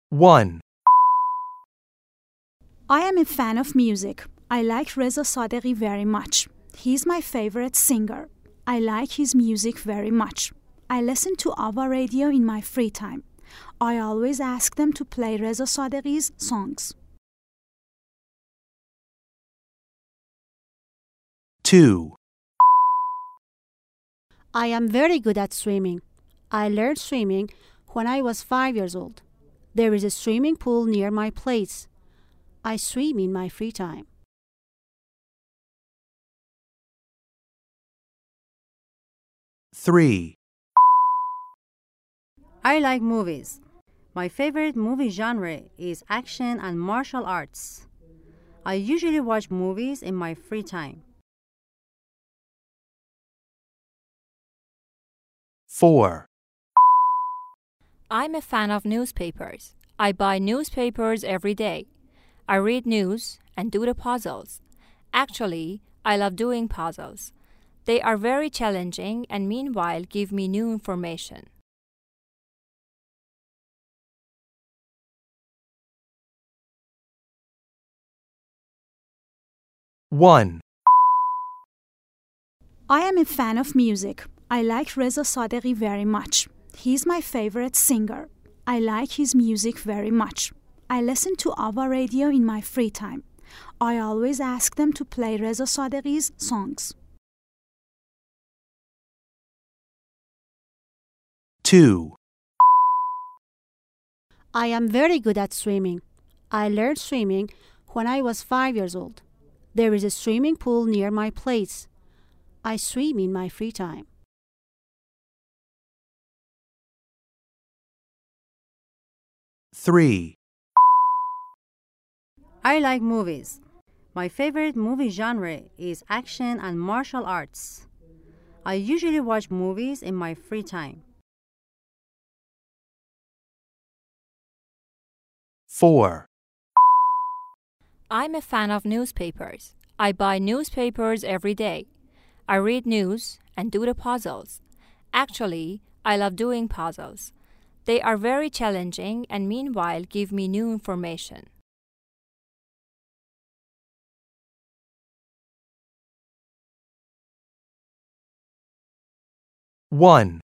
1. I am a fan of music. I like Reza Sadeghi very much. He's my favorite singer. I like his music very much. I listen to Ava radio in my free time. I always ask them to play Reza Sadeghi's songs. 2. I am very good at swimming. I learned swimming when I was 5 years old. There is a swimming pool near my place. I swim in my free time. 3. I like movies. My favorite movie genre is action and martial arts. I usually watch movies in my free time. 4. I'm a fan of newspapers. I buy newspapers every day. I read news and do the puzzles. Actually, I love doing puzzles. They are very challenging and meanwhile give me new information. 1. I am a fan of music. I like Reza Sadeghi very much. He's my favorite singer. I like his music very much. I listen to Ava radio in my free time. I always ask them to play Reza Sadeghi's songs. 2. I am very good at swimming. I learned swimming when I was 5 years old. There is a swimming pool near my place. I swim in my free time. 3. I like movies. My favorite movie genre is action and martial arts. I usually watch movies in my free time. 4. I'm a fan of newspapers. I buy newspapers every day. I read news and do the puzzles. Actually, I love doing puzzles. They are very challenging and meanwhile give me new information. 1.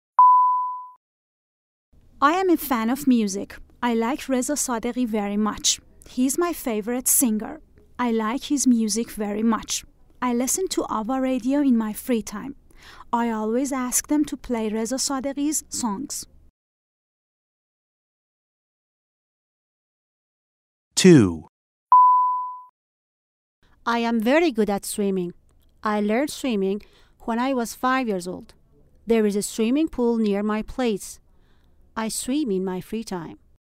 I am a fan of music. I like Reza Sadeghi very much. He's my favorite singer. I like his music very much. I listen to Ava radio in my free time. I always ask them to play Reza Sadeghi's songs. 2. I am very good at swimming. I learned swimming when I was 5 years old. There is a swimming pool near my place. I swim in my free time.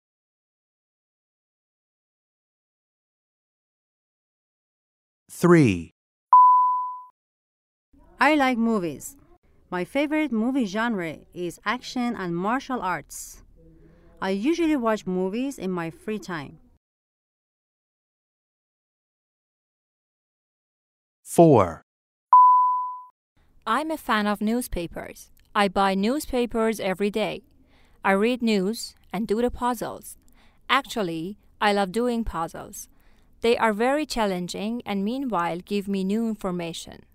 3. I like movies. My favorite movie genre is action and martial arts. I usually watch movies in my free time. 4. I'm a fan of newspapers. I buy newspapers every day. I read news and do the puzzles. Actually, I love doing puzzles. They are very challenging and meanwhile give me new information.